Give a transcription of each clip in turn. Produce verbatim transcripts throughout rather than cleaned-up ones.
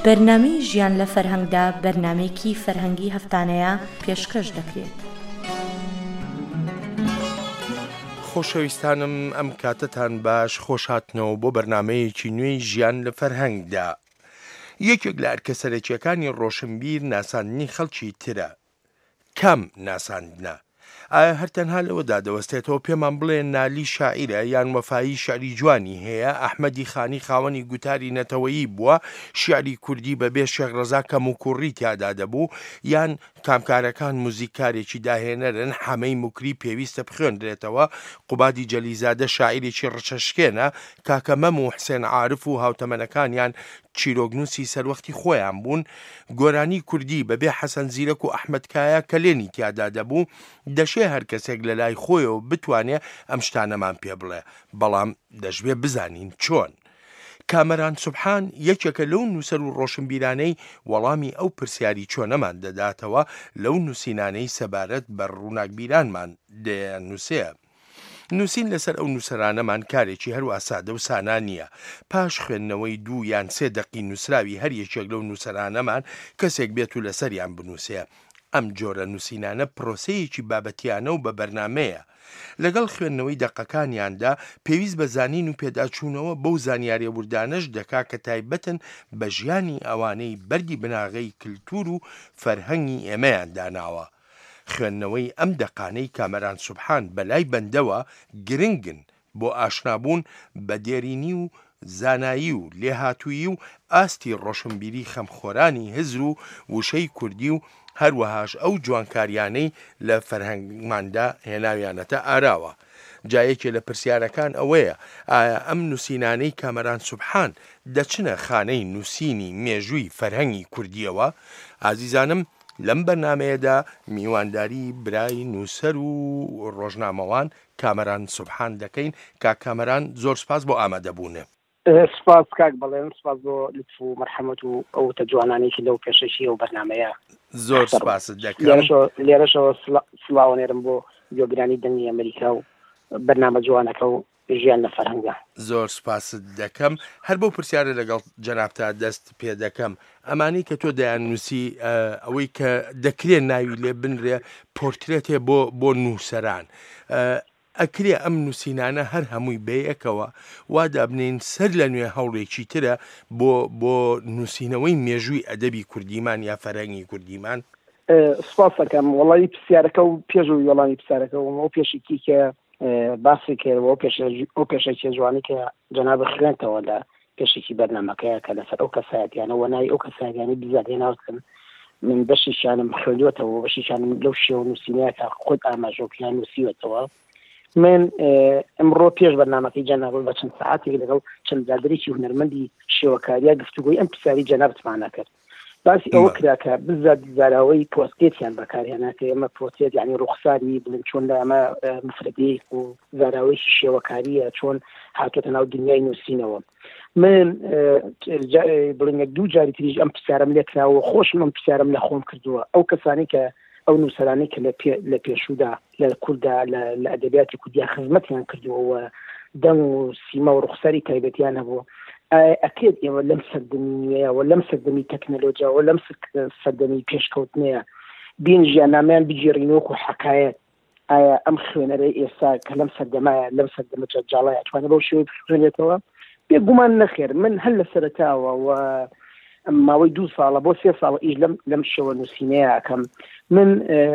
بەرنامەی ژیان لە فەرهەنگدا بەرنامەیەکی فەرهەنگی هەفتانەیە پێشکەش دەکرێت. خۆشەویستانم ئەم کاتتان باش خۆش هاتنەوە بۆ بەرنامەیەکی نوێی ژیان لە فەرهەنگدا. یەکێک لە ئەرکەسەرەکیەکانی ڕۆشنبیر ناساندنی خەڵکی ترە. کام ناساندنە؟ ئایا هەرتەنها لەوەدا دەوەستێتەوە پێمان بڵێ نالی شاعیرە یان وەفایی شعری جوانی هەیە؟ ئەحمەدی خانی خاوەنی گوتاری نەتەوەیی بووە، شعری کوردی بەبێ شێخ ڕەزا کەم و کوڕی تیادا دەبوو، یان کامکارەکان موزیکارێکی داهێنەرن هەمەی موکری پێویستە بخوێندرێتەوە؟ قوبادی جەلیزادە شاعیرێکی ڕچەشکێنە، کاکە مەم و حسێن عارف و هاوتەمەنەکانیان چیرۆگنووسی سەروەختی خۆیان بوون. گۆرانی کوردی بەبێ حەسەن زیرەک و ئەحمەد کایە کە لێنی تیادا دەبوو، دەشێ هەر کەسێک لە لای خۆیەوە بتوانێ ئەم شتانەمان پێ بڵێ، بەڵام دەشبێ بزانین چۆن. کامەران سوبحان یەکێکە لەو نووسەر و ڕۆشنبیرانەی وەڵامی ئەو پرسیاری چۆنەمان دەداتەوە لەو نووسینانەی سەبارەت بە ڕووناکبیرانمان دەنووسێ. نووسین لەسەر ئەو نووسەرانەمان کارێکی هەروە سادە و سانا نییە. پاش خوێندنەوەی دوو یان سێ دەقی نووسراوی هەر یەکێک لەو نووسەرانەمان کەسێک بێت و لەسەریان بنووسێ. ئەم جۆرە نووسینانە پرۆسەیەکی بابەتیانە و بە بەرنامەیە. لەگەڵ خوێندنەوەی دەقەکانیاندا پێویست بە زانین و پێداچوونەوە بەو زانیاریە وردانەش دەکا کە تایبەتن بە ژیانی ئەوانەی بەردی بناغەی کلتور و فەرهەنگی ئێمەیان داناوە. خوێندنەوەی ئەم دەقانەی کامەران سوبحان بەلای بەندەوە گرنگن بۆ ئاشنابوون بە دێرینی و زانایی و لێهاتووی و ئاستی ڕۆشنبیری خەمخۆرانی هزر و وشەی کوردی و هەروەهاش ئەو جوانکاریانەی لە فەرهەنگماندا هێناویانەتە ئاراوە. جایەکێ لە پرسیارەکان ئەوەیە، ئایا ئەم نووسینانەی کامەران سوبحان دەچنە خانەی نووسینی مێژووی فەرهەنگی کوردیەوە؟ ئازیزانم، لەم بەرنامەیەدا میوانداری برای نووسەر و ڕۆژنامەوان کامەران سوبحان دەکەین. کا کامەران زۆر سپاس بۆ ئامادەبوونێ. سپاس کاک بەڵێن، سپاس بۆ لطف و مەرحەمەت و ئەو تەجوانانێکی لەو پێشەشی و بەرنامەیە. زۆر سپاست دەکەم. لێرەشەوە سڵاوەنێرم بۆ گوێگرانی دەنگی ئەمریکا و بەرنامە جوانەکە و ژیان لە فەرهەنگە. زۆر سپاست دەکەم. هەر بۆ پرسیارە لەگەڵ جەنابتا دەست پێ دەکەم، ئەمانەی کە تۆ دەیاننووسی ئەوەی کە دەکرێت ناوی لێ بنرێ پۆرترێتێ بۆ بۆ نووسەران، ئەکرێ ئەم نووسینانە هەر هەمووی بەیەکەوە وا دابنین سەر لە نوێ هەوڵێکی ترە بۆ بۆ نووسینەوەی مێژووی ئەدەبی کوردیمان یا فەرهەنگی کوردیمان؟ سپاس دەکەم. وەڵامی پرسیارەکە و پێشووی وەڵامی پرسیارەکە و ئەو پێشێکی کە باسی کردەوە ئەو پێشێکی جوانی کە جەناب خوێنتەوە لە پێشێکی بەرنامەکەیە کە لەسەر ئەو کەسایەتیانەوە ناوی ئەو کەسایەتیانەی بزات هێناوتن. من بەشیشانم خوێندوێتەوە، بەشیشانم لەو شێوە نووسینەیە کە خۆت ئاماژۆکیان نووسیوێتەوە. من ئەمڕۆ پێش بەرنامەکەی جەناب بە چەند سەعاتێک لەگەڵ چەند زادرێکی هونەرمەندی شێوەکاریە گفتوگۆی ئەم پرسیاری جەنابتمانە کرد. باسی ئەوە کرا کە بزات زاراوەی پۆستێتیان بەکارهێنا کە ئێمە پۆستێت یعنی ڕوخساری بڵێن چۆن لە ئەمە مفردەیەک و زاراوەیەکی شێوەکاریە چۆن هاتوۆتە ناو دنیای نووسینەوە. من بڵێن دوو جاری تریش ئەم پرسیارەم لێ کراوە، خۆشم ئەم پرسیارەم لە خۆم کردووە. ئەو کەسانی کە ئەو نووسەرانەی کە لە پێشوودا لە کووردا لە ئەدەبیاتی کوردیا خزمەتیان کردووە دەنگ و سیمە و ڕوخساری تایبەتیان هەبووە، ئەکرێت ئێوە لەم سەردەمی نوێیەوە لەم سەردەمی تەکنەلۆجیاوە لەم سەردەمی پێشکەوتنەیە بین ژیاننامەیان بگێڕینەوە و حەکایەت، ئایا ئەم خوێنەرەی ئێستا کە لەم سەردەمایە لەم سەردەمە جەجاڵایە ئەتوانێت بەو شێوەی بخوێنێتەوە؟ بێگومان نەخێر. من هەر لە سەرەتاوە و ماوەی دوو ساڵە بۆ سێ ساڵە ئیش لەم لەم شێوە نووسینەیە ئەکەم. من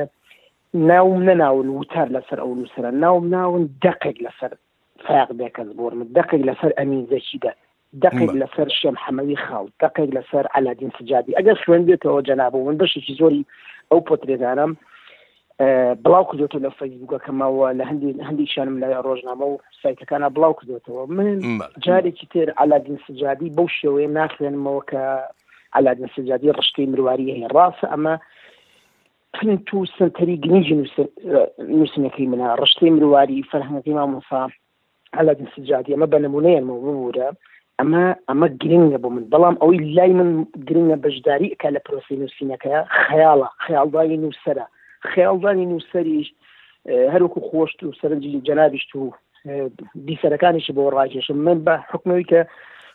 ناوم نەناون وتار لەسەر ئەو نووسەرە، ناوم ناون دەقێک لەسەر فایق بێکەس بۆرم، دەقێک لەسەر ئەمین زەکیدە، دەقێک لەسەر شێم حەمەوی خاڵ، دەقێک لەسەر عەلادین سجادی. ئەگەر خوێندێتەوە جەنابە من بەشێکی زۆری ئەو پۆترێدانم بڵاو کردوێتەوە لە فەیسبووکەکەمەوە، لە هەندێکیشانم لە ڕۆژنامە و سایتەکانە بڵاو کردوێتەوە. من جارێکی تر عەلادین سجادی بەو شێوەیە ناخوێنمەوە کە عەلادین سجادی ڕشتەی مرواریە هەیە. ڕاستە ئەمە پرنت و سنتەری گنیجی نووسینەکەی منە، ڕشتەی مرواری فەرهەنگەکەی مامۆستا عەلادین سجادی ئەمە بە نمونەیەمە ببوورە. ئەمە ئەمە گرنگە بۆ من، بەڵام ئەوەی لای من گرنگە بەشداری ئەکا لە پرۆسی نووسینەکەیە خەیاڵە، خەیاڵدانی نووسەرە. خەیاڵدانی نووسەریش هەروەکو خۆشت و سەرنجی جەنابیشت و دیسەرەکانیشی بۆ ڕاکێشم. من بە حکمەوەی کە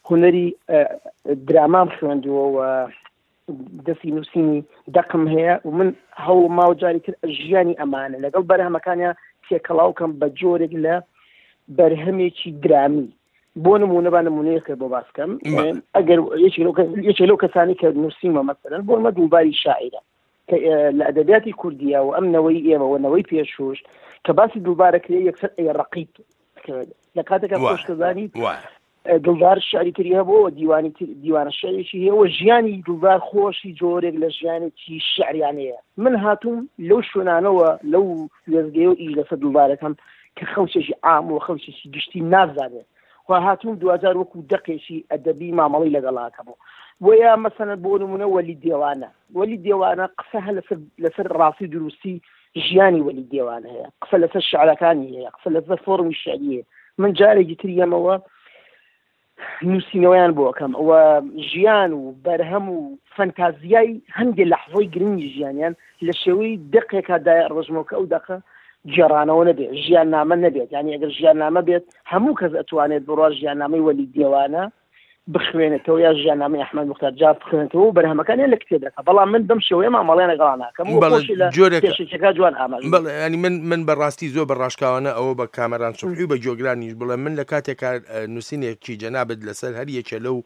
هوەری درامام خوێندووە و دەستی نووسینی دەقم هەیە و من هەوڵ ماوە جاری کرد ژیانی ئەمانە لەگەڵ بەرهەمەکانیان تێکەڵاوکەم بە جۆرێک لە بەرهەمێکی درامی بۆ نمونەبا نمونەیەکە بۆ باسکەم ئەگەر یەکێک لەو کەسانی کە نووسیمە مەسەرەن بۆ مە دووباری شاعیرە لە ئەدەبیاتی کوردیە و ئەم نەوەی ئێمەوە نەوەی پێشوش کە باسی دووبارەکرێ یەکسەر ئەیە ڕەقیب لە کاتێکە خۆشکەزانی دڵدار شاعریتری هەبووە دیوانی دیوانە شعرێکی هەیەەوە ژیانی دڵدار خۆشی جۆرێک لە ژیانێکی شعریانەیە من هاتووم لەو شوێنانەوە لەو وێزگەی و ئیش لەسەر دڵدارەکەم کە خەڵکێکی عام و خەڵکێکی گشتی نازانێت خوا هاتووم دوهزار وەکو دەقێکی ئەدەبی مامەڵی لەگەڵاکەمەوە وەیە مەسەنە بۆ نمونە وەلی دێوانە وەلی دێوانە قسە هە لەسەر ڕاستی دروستی ژیانی وەلی دێوانە هەیە قسە لەسەر شعرەکانی هەیە قسە لەسەر فۆرمی شعریە من جارێکی تریەمەوە نووسینەوەیان بۆکەم ئەوە ژیان و بەرهەم و فەنتازیای هەندێک لەحظەی گرنگی ژیانیان لە شێوەی دقێکادای ڕۆژمەکە ئەو دەقە جێرانەوە نەبێت ژیان نامە نەبێت یعنی ئەگەر ژیان نامە بێت هەموو کەس ئەتوانێت بڕۆ ژیان نامەی وەلی دێوانە بخوێنێتەوە یا ژیان نامەی ئەحمەد موختار جاف بخوێنێتەوە و بەرهەمەکانیان لە کتێبەکە بەڵام من بەم شێوەیە مامەڵیان لەگەڵا ناکەم جۆرێکێکا جوان ئاماژ ینی من من بەڕاستی زۆر بەڕاشکاوانە ئەوە بە کامەران سوحی بە جۆگرانیش بڵێ من لە کاتێکا نووسینێکی جەنابەت لەسەر هەر یەکێ لەو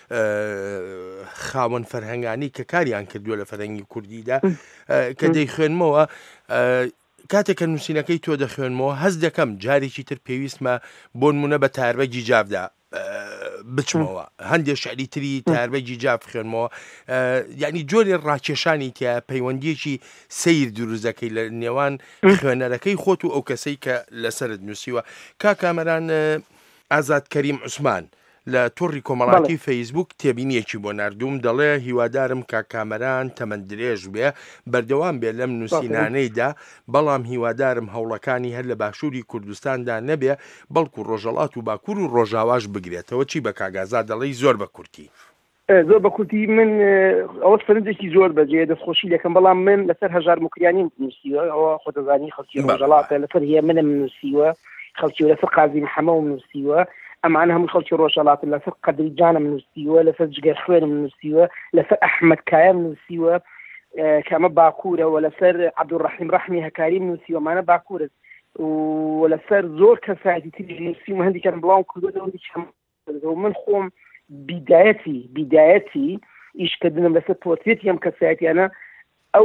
خاوەن فەرهەنگانی کە کاریان کردووە لە فەرهەنگی کوردیدا کە دەیخوێنمەوە کاتێککە نووسینەکەی تۆ دەخوێنمەوە هەست دەکەم جارێکی تر پێویستمە بۆ نمونە بە تاربەجی جافدا بچمەوە هەندێک شعری تری تاربەجی جاف خوێنمەوە یعنی جۆری ڕاکێشانی تیا پەیوەندیەکی سیر دروزەکەی لە نێوان خوێنەرەکەی خۆت و ئەو کەسەی کە لەسرت نووسیوە کا کامەران ئازاد کەریم عوسمان لە تۆڕی کۆمەڵاتی فەیسبوک تێبینیەکی بۆ نردوم دەڵێ هیوادارم کا کامەران تەمەند درێژ بێ بەردەوام بێ لەم نووسینانەیدا بەڵام هیوادارم هەوڵەکانی هەر لە باشووری کوردستاندا نەبێ بەڵکو ڕۆژەڵات و باکوور و ڕۆژاواش بگرێتەوە چی بە کاگازا دەڵێی زۆر بە کورتی زۆر بە کورتی من ئەوە سەرنجێکی زۆر بەجێ دەستخۆشی دەکەم بەڵام من لەسەر هەژار مکریانی نووسیوە ئەوە خۆدەزانی خەڵکی ڕۆژەڵاتە لەسەر هەیە منم نووسیوە خەڵکی لەسەر قازی محەمەد نووسیوە ئەمان هەموو خەڵکی ڕۆژەڵاتن لەسەر قەدری جانم نووسیوە لەسەر جگەر خوێنم نووسیوە لەسەر ئەحمەد کایم نووسیوە کەمە باکوورە و لەسەر عەبدوڕەحیم ڕەحمی هەکاریم نووسیوەمانە باکوورە و لەسەر زۆر کەسایەتی تری نووسیم هەندێکیان بڵاوم کردووە من خۆم بیدایەتی بیدایەتی ئیشکردنم لەسەر پۆرتێتی ئەم کەسایەتیانە ئەو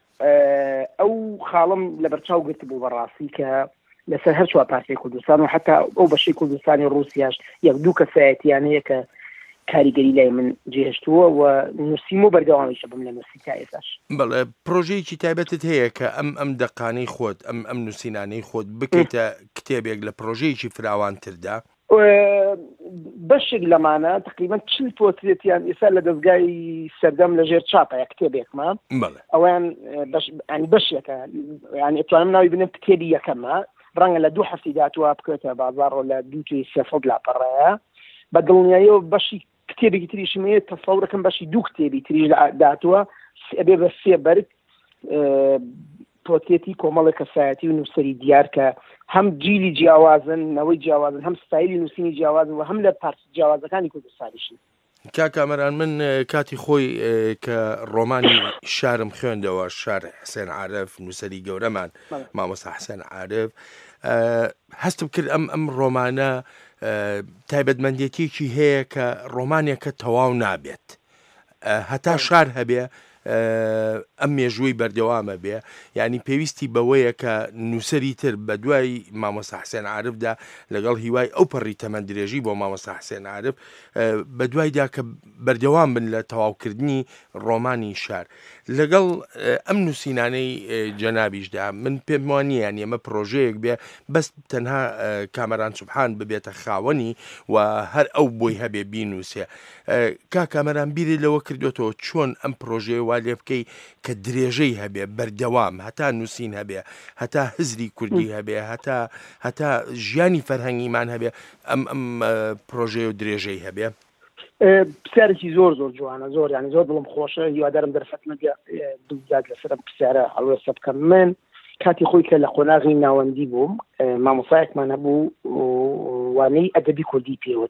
ئەو خاڵم لە بەرچاو گرت بوو بەڕاستی کە لەسەر هەر چوار پارچەی کوردستان و حتا ئەو بەشەی کوردستانی ڕووسیاش یەک دوو کەسایەتیان هەیە کە کاریگەری لای من جێهێشتووە و نووسیم و بەردەوامیشە بم لە نووسی تا ئێستاش. بەڵێ پرۆژەیەکی تایبەتت هەیە کە ئەم ئەم دەقانەی خۆت ئەم ئەم نووسینانەی خۆت بکەیتە کتێبێک لە پرۆژەیەکی فراوانتردا بەشێک لەمانە تقریبان چل پۆترێتیان ئێستا لە دەستگای سەردەم لەژێر چاپە کتێبێکمە ئەویان بەشێکە ینی ئەتوانم ناوی بنێم کتێبی یەکەمە ڕەنگە لە دوو هەفتی داتوە بکرێتە بازاڕۆ لە دوو توی سێسەد لاپەڕەیە بە دڵنیاییەوە بەشی کتێبێکی تریشمەیە تەسەورەکەم بەشی دوو کتێبی تریش داتوە ئەبێ بە سێ بەرگ پۆتێتی کۆمەڵی کەسایەتی و نووسەری دیار کە هەم جیلی جیاوازن نەوەی جیاوازن هەم ستایلی نووسینی جیاوازن و هەم لە پارچە جیاوازەکانی کوردستانیشن. کاکامەران من کاتی خۆی کە ڕۆمانی شارم خوێندەوە شار حسێن عارف نووسەری گەورەمان مامۆستا حسێن عارف هەستم کرد ئەم ئەم ڕۆمانە تایبەتمەندێتێکی هەیە کە ڕۆمانێکە تەواو نابێت هەتا شار هەبێ ئەم مێژووی بەردەوامە بێ یعنی پێویستی بەوەیە کە نووسەری تر بە دوای مامۆستا حسێن عارفدا لەگەڵ هیوای ئەو پەڕی تەمەند درێژی بۆ مامۆستا حسێن عارف بە دوایدا کە بەردەوام بن لە تەواوکردنی ڕۆمانی شار لەگەڵ ئەم نووسینانەی جەنابیشدا من پێم وانە یعنی ئەمە پرۆژەیەک بێ بەس تەنها کامەران سوبحان ببێتە خاوەنی و هەر ئەو بۆی هەبێ بینووسێ کا کامەران بیری لەوە کردوێتەوە چۆن ئەم پرۆژەیە وا لێ بکەی کە درێژەی هەبێ بەردەوام هەتا نووسین هەبێ هەتا هزری کوردی هەبێ هەتا هەتا ژیانی فەرهەنگیمان هەبێ ئەم ئەم پرۆژەیە و درێژەی هەبێ. پرسیارێکی زۆر زۆر جوانە زۆر ینی زۆر دڵم خۆشە هیوادارم دەرفەت نەبێ دووزات لەسەر پرسیارە هەڵوێسە بکەم. من کاتی خۆی کە لە قۆناغی ناوەندی بووم مامۆسایەکمان هەبوو وانەی ئەدەبی کوردی پێوەتین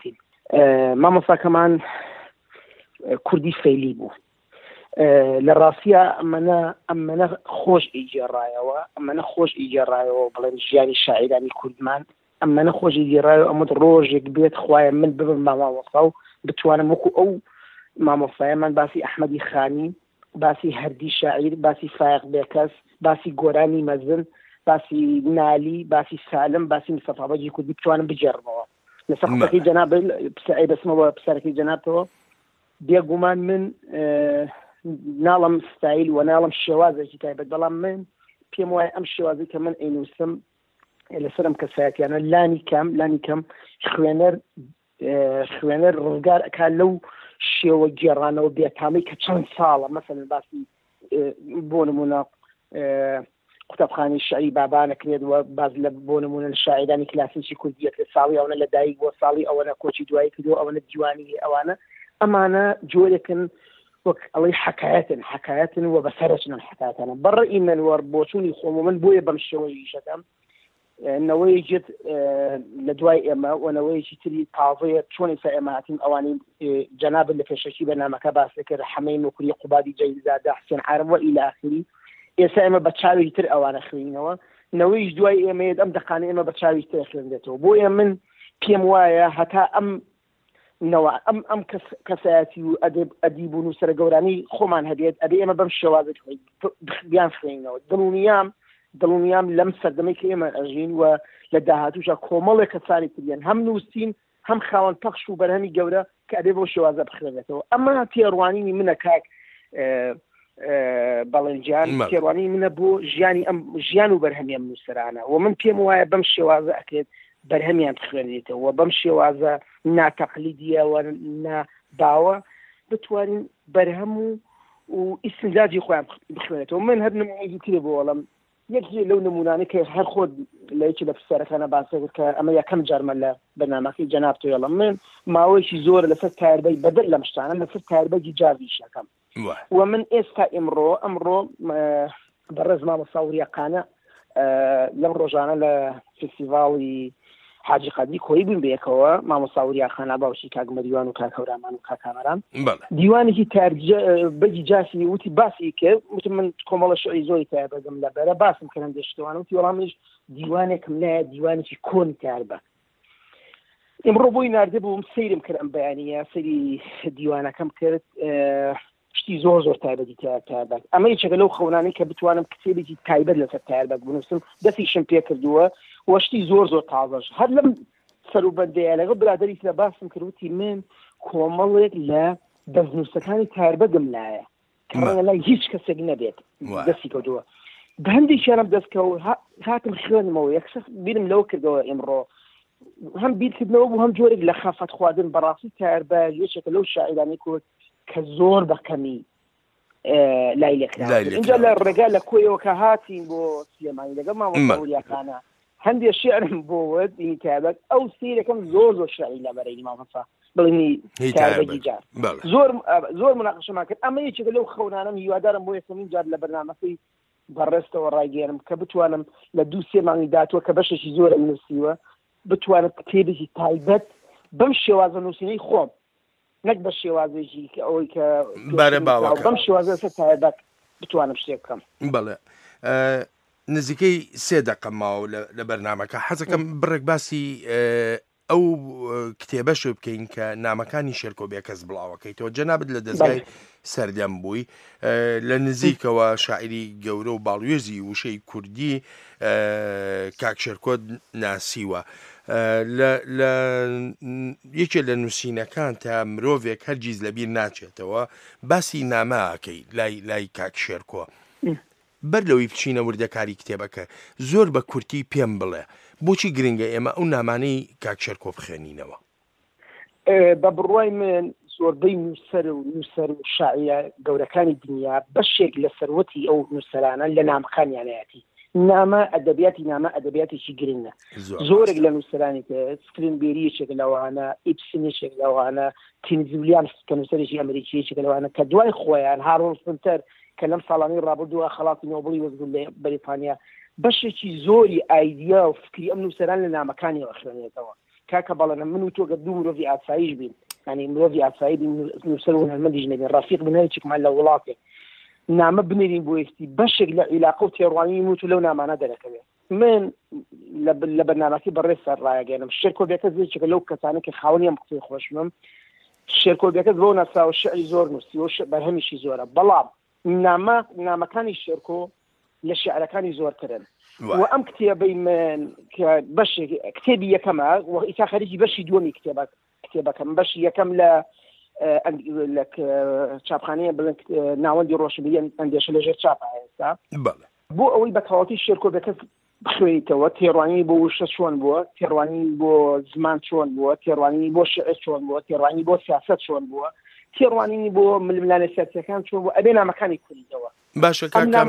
مامۆستاکەمان کوردی فەیلی بوو لە ڕاستیە ئەمەنە ئەمەنە خۆش ئیجێڕایەوە ئەمەنە خۆش ئیجێڕایەوە بڵێن ژیانی شاعیرانی کوردمان ئەمەنە خۆش ئیجێڕایەوە ئەمەد ڕۆژێک بێت خوایە من ببم مامۆستا و بتوانم وەکو ئەو مامۆستایەمان باسی ئەحمەدی خانی باسی هەردی شاعیر باسی فایق بێکەس باسی گۆرانی مەزن باسی نالی باسی سالم باسی مستەفا بەجی کوردی بتوانم بجێڕمەوە لەسەر قسەکەی جەناب پسەی بەسمەوە پسەرەکەی جەنابەوە بێگومان من ناڵم ستایل و ناڵم شێوازێکی تایبەت بەڵام من پێم وایە ئەم شێوازی کە من ئەینووسم لەسەرم کەسایەتیانە لانی کەم لانی کەم خوێنەر خوێنەر ڕزگار ئەکا لەو شێوە گێڕانەوە بێتامی کە چەند ساڵە مەسەلەن باسی بۆ نمونە قوتابخانەی شعری بابانە کرێت و باز لە بۆ نمونە شاعرانی کلاسیکی کوردیەت لە ساڵی ئەوەنە لە دایک بۆ ساڵی ئەوەنە کۆچی دوایی کردو ئەوەنە دیوانی ئەوانە ئەمانە جۆرێکن وەک ئەڵەی حەکایەتن حەکایەتن و بەسەرچنن حەکایەتانە بەڕێی من وە بۆچوونی خۆم و من بۆیە بەم شێوەی شەکەم نەوەی جت لە دوای ئێمە و نەوەیەکی تری تازەیە چۆن ئێستا ئێمە هاتین ئەوانەی جەنابن لە پێشەکی بەرنامەکە باس کرد حەمەی موکری قوبادی جەیزادە حسێن عارم و ئیلی ئاخری ئێستا ئێمە بە چاوی تر ئەوانە خوێنینەوە نەوەیش دوای ئێمەیە ئەم دەقانە ئێمە بە چاوی تر خوێندێتەوە بۆیە من پێم وایە هەتا ئەم نەوە ئەم ئەم کەسایەتی و ئەدیب و نووسەرە گەورانی خۆمان هەبێت ئەبێ ئێمە بەم شێوازە بیان خوێنینەوە دڵنیام دڵنیام لەم سەردەمەی کە ئێمە ئەژین و لە داهاتووشە کۆمەڵێک کەسانی تریان هەم نووسین هەم خاوەن پەخش و بەرهەمی گەورە کە ئەبێ بۆ شێوازە بخوێنێتەوە ئەمە تێڕوانینی منە کاک بەڵێنجان تێڕوانی منە بۆ ژیانی ئەم ژیان و بەرهەمی ئەم نووسەرانە و من پێم وایە بەم شێوازە ئەکرێت بەرهەمیان بخوێنێتەوە بەم شێوازە ناتەقلیدیەوە ناباوە بتوانین بەرهەم و و ئیسمزاجی خۆیان بخوێنێتەوە من هەر نمونەیەکی ترێ بۆ وەڵام یەکی لەو نمونانە کە هەر خۆت لە یەکی لە پرسیارەکانە باس کرد کە ئەمە یەکەم جارمە لە بەرنامەکەی جەناب تۆ وەڵام من ماوەیەکی زۆر لەسەر تایبەی بەدڵ لەم شتانە لەسەر تایبەتی جاریشەکەم و من ئێستا ئێمڕۆ ئەمڕۆ بەڕێز مامۆستا وریاقانە لەم ڕۆژانە لە فستیڤاڵی حاجی قەدری کۆی بووین بەیەکەوە مامۆستا وریاقانە باوشی کاک مەریوان و کاک هەورامان و کاک کامەران دیوانێکی بەجی جاسی وتی باسی کرد وتم من کۆمەڵە شعری زۆری تایبەتم لەبەرە باسم کە هەندێک شتوانە وتی وەڵامیش دیوانێکم نایە دیوانێکی کۆن تایبە ئێمڕۆ بۆی ناردە بووم سەیرم کرد ئەم بەیانیە سەیری دیوانەکەم کرد شتی زۆر زۆر تایبەتی تایبەت ئەمە یەکێکە لەو خەونانەی کە بتوانم کتێبێکی تایبەت لەسەر تایبەت بنووسم دەستیشم پێ کردووە وەشتی زۆر زۆر تازەش هەر لەم سەروبەندەیە لەگەڵ برادەری لە باسم کردوتی من کۆمەڵێک لە دەستنووسەکانی تایبەتم لایە کەڕەنگە لای هیچ کەسێک نەبێت دەستی کردووە بە هەندێکیانم دەستکەوت هاتم خوێنمەوە یەکسەر بیرم لەوە کردەوە ئێمڕۆ هەم بیرکردنەوە بوو هەم جۆرێک لە خافەت خواردن بەڕاستی تایبەت یەکێکە لەو شاعیرانی کورد کە زۆر بەکەمی لای لێکرا اینجا لە ڕێگا لە کۆیەوە کە هاتین بۆ سلێمانی لەگەڵ مامۆستا وریاقانە هەندێک شعرم بۆوت ئینی تایبەت ئەو سیرەکەم زۆر زۆر شعری لەبەرەی مامۆستا بڵێنی تایبەتی جار زۆر زۆر مناقەشەمان کرد ئەمە یەکێکە لەو خەونانم هیوادارم بۆ یەکەمین جار لە بەرنامەکەی بەڕێستەوە ڕایگەێنم کە بتوانم لە دوو سێ مانگی داتووە کە بەشێکی زۆر نووسیوە بتوانم کتێبێکی تایبەت بەم شێوازە نووسینەی خۆم نەک بە شێوازێکی کە ئەوەی کە بەم شێوازە سەر تایبەت بتوانم شتێک بکەم بەڵێ نزیکەی سێ دەقە ماوە لە بەرنامەکە حەزەکەم بڕێک باسی ئەو کتێبەش بکەین کە نامەکانی شێرکۆ بێکەس بڵاوەکەیتەوە جەنابەت لە دەستگای سەردەم بووی لە نزیکەوە شاعری گەورە و باڵوێزی وشەی کوردی کاک شێرکۆ ناسیوە یەکێ لە نووسینەکان تا مرۆڤێک هەرگیز لەبیر ناچێتەوە باسی نامەکەی لای لای کاک شێرکۆ بەر لەوەی بچینە وردەکاری کتێبەکە زۆر بە کورتی پێم بڵێ بۆچی گرنگە ئێمە ئەو نامانەی کاک شێرکۆ بخوێنینەوە بە بڕوای من زۆربەی نووسەر و نووسەر و شاعیرە گەورەکانی دنیا بەشێک لە سەروەتی ئەو نووسەرانە لە نامەکانیانەتی نامە ئەدەبیاتی نامە ئەدەبیاتێکی گرنگە زۆرێک لە نووسەرانی کە سکرینبێری یەکێک لەوانە ئیبسن یەکێک لەوانە تینزولیان کە نووسەرێکی ئەمریکی یەکێک لەوانە کە دوای خۆیان هارۆن سپنتەر کە لەم ساڵانی ڕابردووە خەڵاتی نۆبڵی وەرگرت لە بەریتانیا بەشێکی زۆری ئایدیا و فکری ئەم نووسەران لە نامەکانی خوێنێتەوە کاکە بەڵێنە من و تۆ گە دوو مرۆڤی ئاساییش بین ینی مرۆڤی ئاسایی بین نووسەر و هەرمەندیش نەبین ڕافیق بن هەرچێکمان لە وڵاتێک نامە بنێرین بۆ ئێستی بەشێک لە عیلاقە و تێڕوانی موت و لەو نامانە دەرەکەوێت من لە بەرنامەکەی بەڕێز سەرڕایەگەێنم شێرکۆبیەکە زێکێکە لەو کەسانە کە خاوەنی ئەم قسەی خۆشمم شێرکۆبیەکە بۆ ناساوە شعری زۆر نووسی و بەرهەمیشی زۆرە بەڵام نامە نامەکانی شێرکۆ لە شعرەکانی زۆرترن و ئەم کتێبەی من کە بەشێک کتێبی یەکەمە و ئیتا خەریجی بەشی دووەمی کتێبە کتێبەکەم بەشی یەکەم لە لە چاپخانەیە بڵێن ناوەندی ڕۆشنبیری ئەندێشە لەژێر چاپە ئێستا بۆ ئەوەی بە تەواوەتی شێرکۆبیەکە بخوێیتەوە تێڕوانی بۆ وشە چۆن بووە تێڕوانی بۆ زمان چۆن بووە تێڕوانی بۆ شعر چۆن بووە تێڕوانی بۆ سیاست چۆن بووە تێڕوانی بۆ ململانە سیاسەکان چۆن بوو ئەبێ نامەکانی کوردیتەوە باشە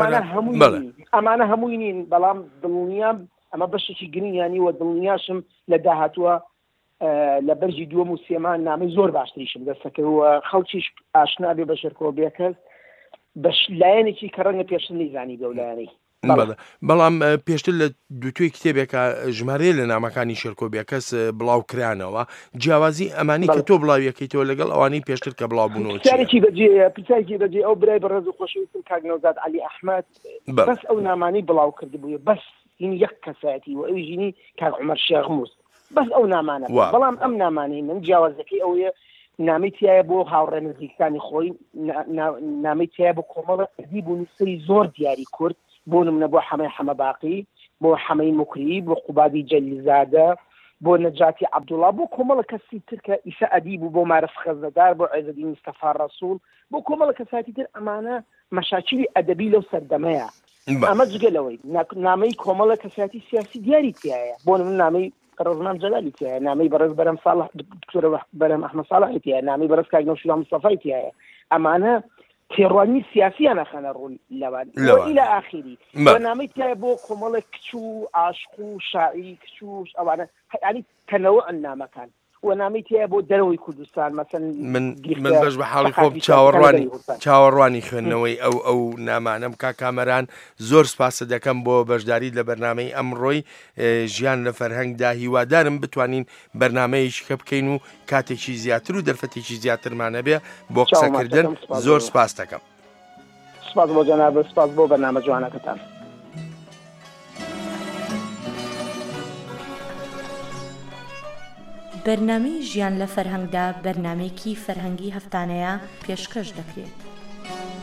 ئەمانە هەمووی نین بەڵام دڵنیام ئەمە بەشێکی گرنگیانی وە دڵنیاشم لە داهاتووە لە بەرجی دووەم و سێمان نامەی زۆر باشتریشم دەستەکەوە خەڵکیش ئاشنا بێ بە شێرکۆبیەکەس بە لایەنێکی کە ڕەنگە پێشتر نەیزانی دەولایەنەی بەڵام پێشتر لە دوتوی کتێبێکە ژمارەیە لە نامەکانی شێرکۆبیەکەس بڵاو کرانەوە جیاوازی ئەمانی کە تۆ بڵاویەکەیتەوە لەگەڵ ئەوانەی پێشتر کە بڵاو بوونەوە پرسیارێکی بەجێ پرسیارێکی بەجێ ئەو برای بەڕێز و خۆشەویستم کاک نەوزاد عەلی ئەحمەد بەس ئەو نامانەی بڵاو کردبووە بەس هین یەک کەسایەتی و ئەوی ژینی کاک عومەر شێخموس بەس ئەو نامانە بەڵام ئەم نامانەی من جیاوازەکەی ئەوەیە نامەی تایە بۆ هاوڕێ نزیکانی خۆی نامەی تایە بۆ کۆمەڵە ئەدیب و نووسەری زۆر دیاری کورد بۆ نمونە بۆ حەمەی حەمەباقی بۆ حەمەی مکری بۆ قوبادی جەلیزادە بۆ نەجاتی عەبدوڵڵا بۆ کۆمەڵە کەسی تر کە ئیسا ئەدیب و بۆ مارف خەزەدار بۆ عێزەدین مستەفا ڕەسوول بۆ کۆمەڵە کەساتی تر ئەمانە مەشاکیلی ئەدەبی لەو سەردەمەیە ئەمە جگەلەوەی نامەی کۆمەڵە کەساتی سیاسی دیاری تایە بۆ نمونە نامەی ڕۆژنام جەلالی تایە نامەی بەڕێز بەرەم ساڵح دکتۆر بەرەم ئەحمەد ساڵحی تایە نامەی بەڕێز کاک نەوشیروان مستەفای تایە ئەمانە تێڕوانی سیاسیانە خەنە ڕوون لەوان إلى آخری بەنامەی تایە بۆ کۆمەڵە کچ و عاشق و شاعری کچ و ئەوانە ینی تەنەوە نامەکان و نامەی تایە بۆ دەرەوەی کوردستان مەسەن من من بەش بە حاڵی خۆم چاوەڕوانی چاوەڕوانی خوێندنەوەی ئەو ئەو نامانەم کا کامەران زۆر سپاسە دەکەم بۆ بەشداری لە بەرنامەی ئەمڕۆی ژیان لە فەرهەنگدا هیوادارم بتوانین بەرنامەیەکی کە بکەین و کاتێکی زیاتر و دەرفەتێکی زیاترمانە بێ بۆ قسەکردن زۆر سپاس دەکەم. سپاس بۆ جەناب سپاس بۆ بەرنامە جوانەکەتان. بەرنامەی ژیان لە فەرهەنگدا بەرنامەیەکی فەرهەنگی هەفتانەیە پێشکەش دەکرێت.